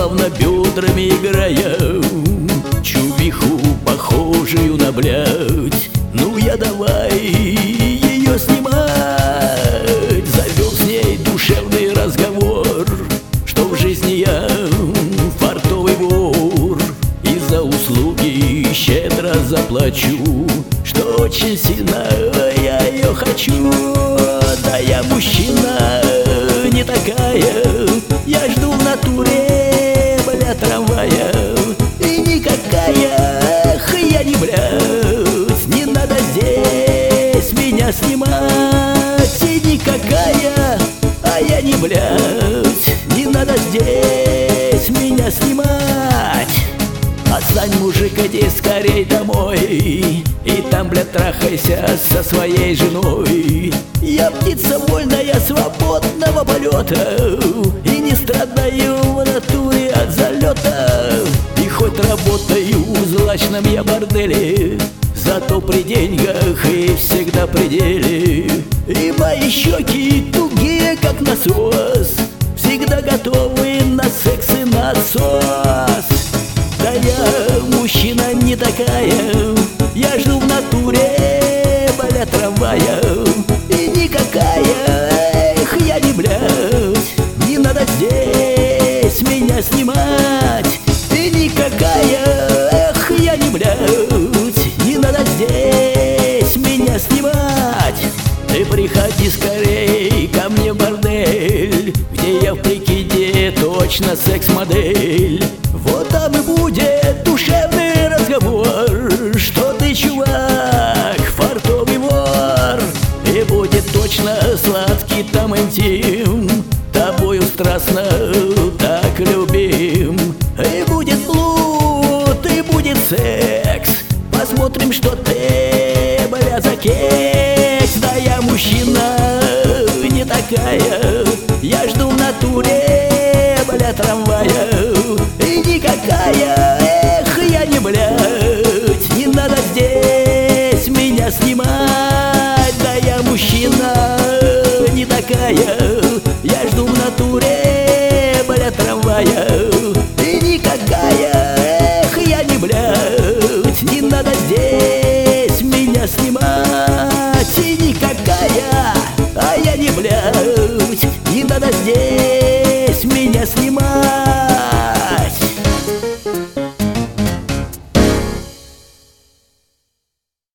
плавно бедрами играя, чувиху, похожую на блядь. Ну я давай ее снимать. Завел с ней душевный разговор, что в жизни я фартовый вор, и за услуги щедро заплачу, что очень сильно я ее хочу. Да я мужчина не такая, я жду в натуре, бля, трамвая. И никакая я не блядь, не надо здесь меня снимать. И никакая, а я не блядь, не надо здесь меня снимать. Отстань, мужик, иди скорей домой, и там, блядь, трахайся со своей женой. Я птица вольная, свободного полета, и не страдаю в натуре от залета. И хоть работаю в злачном я борделе, зато при деньгах и всегда при деле. И мои щеки тугие, как насос, всегда готовы на секс и насос. Да я мужчина не такая, я жду в натуре, бля, трамвая. И никакая, я не блядь, не надо здесь меня снимать. И никакая, я не блядь, не надо здесь меня снимать. Ты приходи скорей ко мне в бордель, где я в прикиде точно секс-модель. Вот там и будет душевный разговор, что ты, чувак, фартовый вор. И будет точно сладкий там интим, тобою страстно так любим. И будет блуд, и будет секс, посмотрим, что ты, бля, за кекс. Да я мужчина не такая, я жду в натуре,